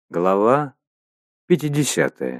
Глава 50.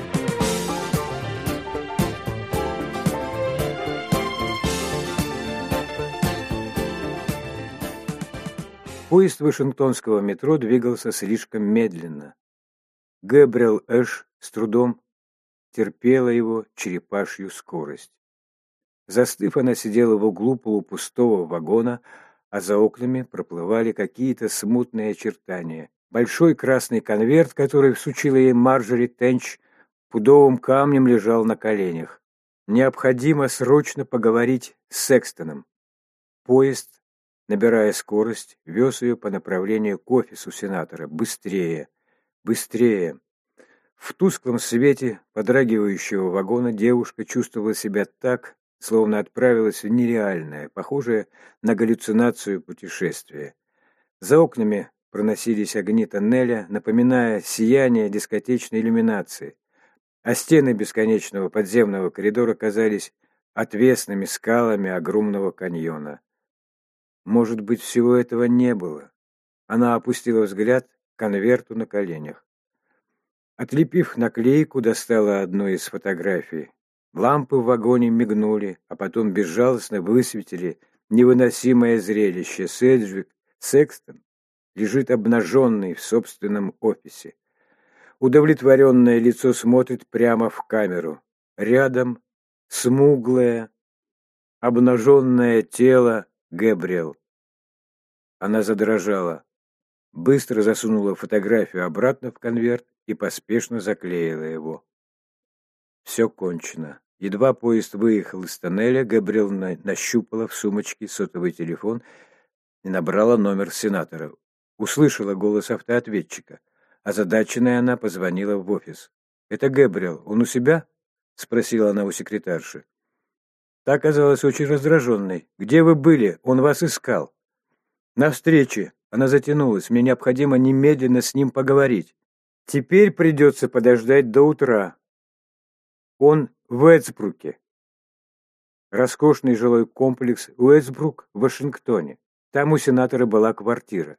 Поезд Вашингтонского метро двигался слишком медленно. Гэбриэл Эш с трудом терпела его черепашью скорость. Застыв, она сидела в углу полупустого вагона, а за окнами проплывали какие-то смутные очертания. Большой красный конверт, который всучила ей Марджори Тенч, пудовым камнем лежал на коленях. Необходимо срочно поговорить с Секстоном. Поезд, набирая скорость, вез ее по направлению к офису сенатора. Быстрее! Быстрее! В тусклом свете подрагивающего вагона девушка чувствовала себя так, словно отправилась в нереальное, похожее на галлюцинацию путешествие. За окнами проносились огни тоннеля, напоминая сияние дискотечной иллюминации, а стены бесконечного подземного коридора казались отвесными скалами огромного каньона. Может быть, всего этого не было. Она опустила взгляд к конверту на коленях. Отлепив наклейку, достала одну из фотографий. Лампы в вагоне мигнули, а потом безжалостно высветили невыносимое зрелище. Седжвик Секстон лежит обнаженный в собственном офисе. Удовлетворенное лицо смотрит прямо в камеру. Рядом смуглое, обнаженное тело Гэбриэл. Она задрожала, быстро засунула фотографию обратно в конверт и поспешно заклеила его. Все кончено. Едва поезд выехал из тоннеля, Гэбриэл нащупала в сумочке сотовый телефон и набрала номер сенатора. Услышала голос автоответчика. Озадаченная она позвонила в офис. «Это Гэбриэл. Он у себя?» — спросила она у секретарши. Та оказалась очень раздраженной. «Где вы были? Он вас искал». «На встрече. Она затянулась. Мне необходимо немедленно с ним поговорить. Теперь придется подождать до утра. Он в Эдсбруке». Роскошный жилой комплекс Уэстбрук в Вашингтоне. Там у сенатора была квартира.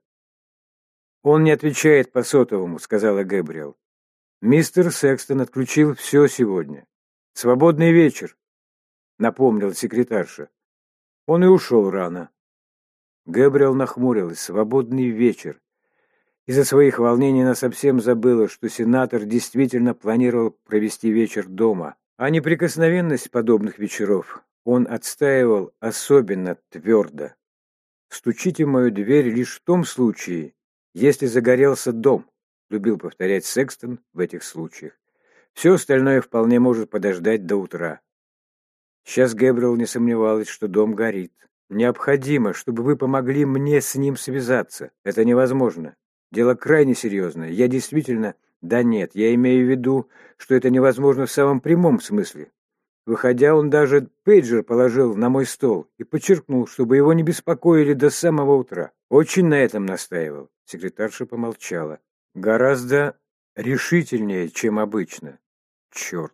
«Он не отвечает по сотовому», — сказала Гэбриэл. «Мистер Секстон отключил все сегодня. Свободный вечер», — напомнил секретарша. Он и ушел рано. Гэбриэл нахмурилась. Свободный вечер. Из-за своих волнений она совсем забыла, что сенатор действительно планировал провести вечер дома, а неприкосновенность подобных вечеров он отстаивал особенно твердо. «Стучите в мою дверь лишь в том случае, если загорелся дом», — любил повторять Секстон в этих случаях. «Все остальное вполне может подождать до утра». Сейчас Гэбриэл не сомневалась, что дом горит. «Необходимо, чтобы вы помогли мне с ним связаться. Это невозможно. Дело крайне серьезное. Я действительно...» «Да нет, я имею в виду, что это невозможно в самом прямом смысле». Выходя, он даже пейджер положил на мой стол и подчеркнул, чтобы его не беспокоили до самого утра. Очень на этом настаивал. Секретарша помолчала. Гораздо решительнее, чем обычно. Черт.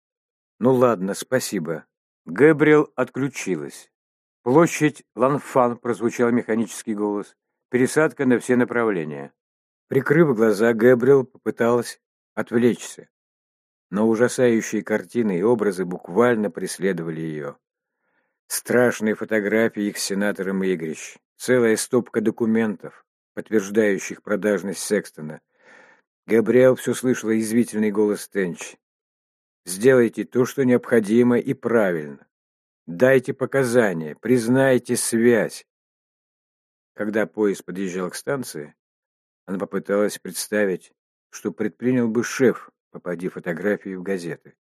Ну ладно, спасибо. Гэбриэл отключилась. «Площадь Ланфан», прозвучал механический голос. «Пересадка на все направления». Прикрыв глаза, Гэбриэл попыталась отвлечься. Но ужасающие картины и образы буквально преследовали ее. Страшные фотографии их с сенатором Игрищ, целая стопка документов, подтверждающих продажность Секстона. Гэбриэл все слышала язвительный голос Тенч. «Сделайте то, что необходимо и правильно. Дайте показания, признайте связь». Когда поезд подъезжал к станции, она попыталась представить, что предпринял бы шеф, попади фотографии в газеты.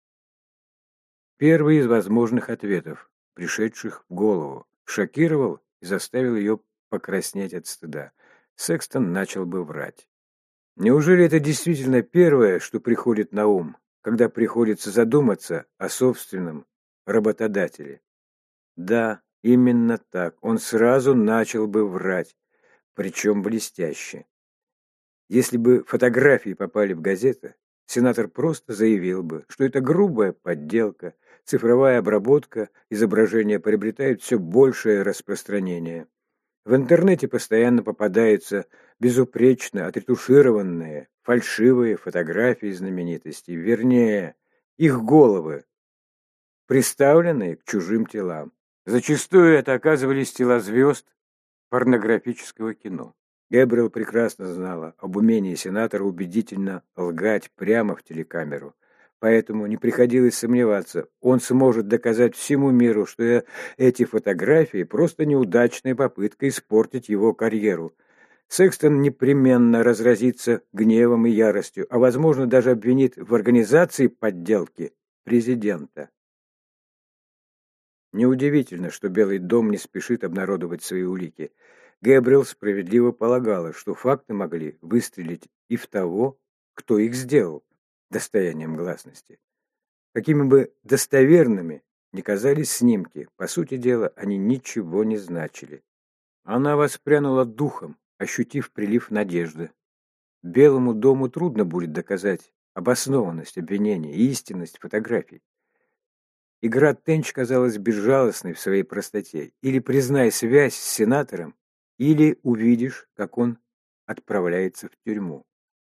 Первый из возможных ответов, пришедших в голову, шокировал и заставил ее покраснеть от стыда. Секстон начал бы врать. Неужели это действительно первое, что приходит на ум, когда приходится задуматься о собственном работодателе? Да, именно так. Он сразу начал бы врать, причем блестяще. Если бы фотографии попали в газеты, сенатор просто заявил бы, что это грубая подделка, цифровая обработка изображения приобретает все большее распространение. В интернете постоянно попадаются безупречно отретушированные фальшивые фотографии знаменитостей, вернее, их головы, приставленные к чужим телам. Зачастую это оказывались тела звезд порнографического кино. Гэбриэл прекрасно знала об умении сенатора убедительно лгать прямо в телекамеру, поэтому не приходилось сомневаться, он сможет доказать всему миру, что эти фотографии просто неудачная попытка испортить его карьеру. Секстон непременно разразится гневом и яростью, а возможно даже обвинит в организации подделки президента. Неудивительно, что Белый дом не спешит обнародовать свои улики. Гэбриэл справедливо полагала, что факты могли выстрелить и в того, кто их сделал, достоянием гласности. Какими бы достоверными ни казались снимки, по сути дела, они ничего не значили. Она воспрянула духом, ощутив прилив надежды. Белому дому трудно будет доказать обоснованность обвинения и истинность фотографий. Игра Тенч казалась безжалостной в своей простоте. Или признай связь с сенатором, или увидишь, как он отправляется в тюрьму.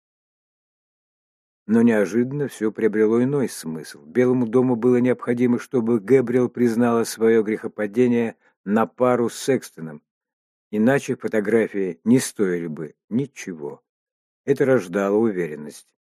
Но неожиданно все приобрело иной смысл. Белому дому было необходимо, чтобы Гэбриэл признала свое грехопадение на пару с Секстоном, иначе фотографии не стоили бы ничего. Это рождало уверенность.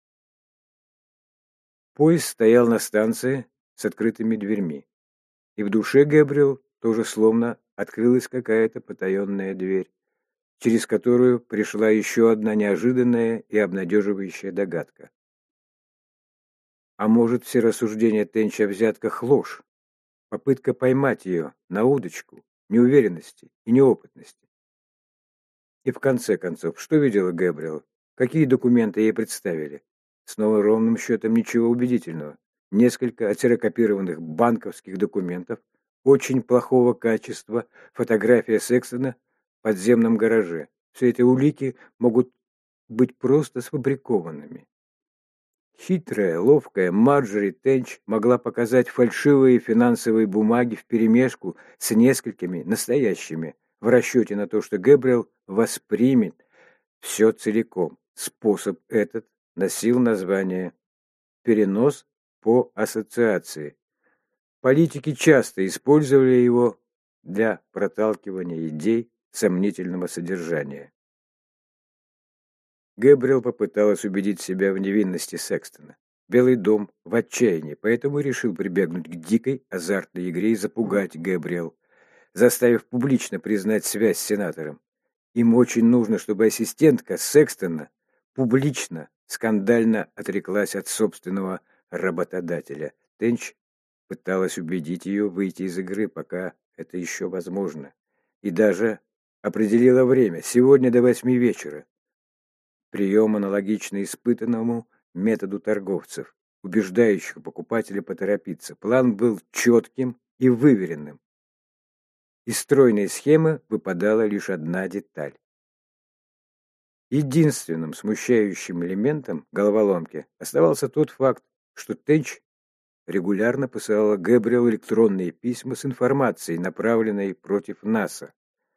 Поезд стоял на станции с открытыми дверьми, и в душе Гэбриэл тоже словно открылась какая-то потаенная дверь, через которую пришла еще одна неожиданная и обнадеживающая догадка. А может, все рассуждения Тенча о взятках ложь, попытка поймать ее на удочку неуверенности и неопытности. И в конце концов, что видела Гэбриэл? Какие документы ей представили? Снова ровным счетом ничего убедительного. Несколько отсерокопированных банковских документов, очень плохого качества, фотография Секстона в подземном гараже. Все эти улики могут быть просто сфабрикованными. Хитрая, ловкая Марджори Тенч могла показать фальшивые финансовые бумаги вперемешку с несколькими настоящими, в расчете на то, что Гэбриэл воспримет все целиком. Способ этот носил название «перенос по ассоциации». Политики часто использовали его для проталкивания идей сомнительного содержания. Гэбриэл попыталась убедить себя в невинности Секстона. Белый дом в отчаянии, поэтому решил прибегнуть к дикой, азартной игре и запугать Гэбриэл, заставив публично признать связь с сенатором. Им очень нужно, чтобы ассистентка Секстона публично, скандально отреклась от собственного работодателя. Тенч пыталась убедить ее выйти из игры, пока это еще возможно. И даже определила время, сегодня до 8 вечера. Прием, аналогичный испытанному методу торговцев, убеждающих покупателя поторопиться. План был четким и выверенным. Из стройной схемы выпадала лишь одна деталь. Единственным смущающим элементом головоломки оставался тот факт, что Тенч регулярно посылала Гэбриэл электронные письма с информацией, направленной против НАСА.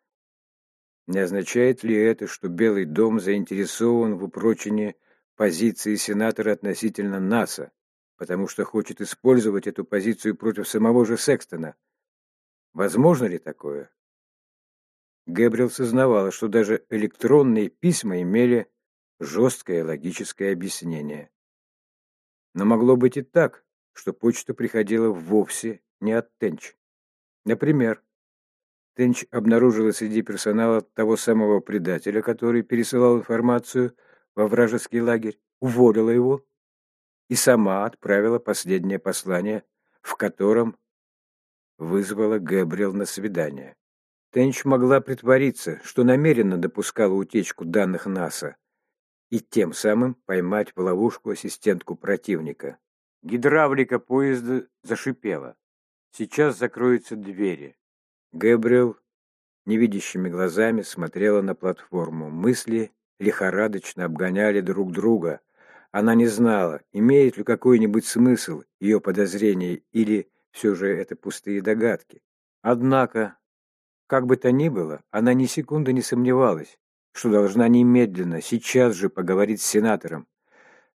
Не означает ли это, что Белый дом заинтересован в упрочении позиции сенатора относительно НАСА, потому что хочет использовать эту позицию против самого же Секстона? Возможно ли такое? Гэбриэл сознавала, что даже электронные письма имели жесткое логическое объяснение. Но могло быть и так, что почта приходила вовсе не от Тенч. Например, Тенч обнаружила среди персонала того самого предателя, который пересылал информацию во вражеский лагерь, уволила его и сама отправила последнее послание, в котором вызвала Гэбриэл на свидание. Тенч могла притвориться, что намеренно допускала утечку данных НАСА и тем самым поймать в ловушку ассистентку противника. Гидравлика поезда зашипела. Сейчас закроются двери. Гэбриэл невидящими глазами смотрела на платформу. Мысли лихорадочно обгоняли друг друга. Она не знала, имеет ли какой-нибудь смысл ее подозрения или все же это пустые догадки. Однако, как бы то ни было, она ни секунды не сомневалась, что должна немедленно, сейчас же поговорить с сенатором.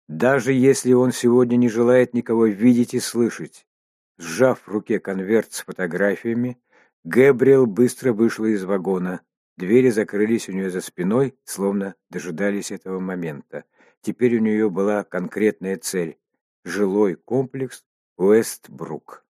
Даже если он сегодня не желает никого видеть и слышать. Сжав в руке конверт с фотографиями, Гэбриэл быстро вышла из вагона. Двери закрылись у нее за спиной, словно дожидались этого момента. Теперь у нее была конкретная цель — жилой комплекс Уэстбрук.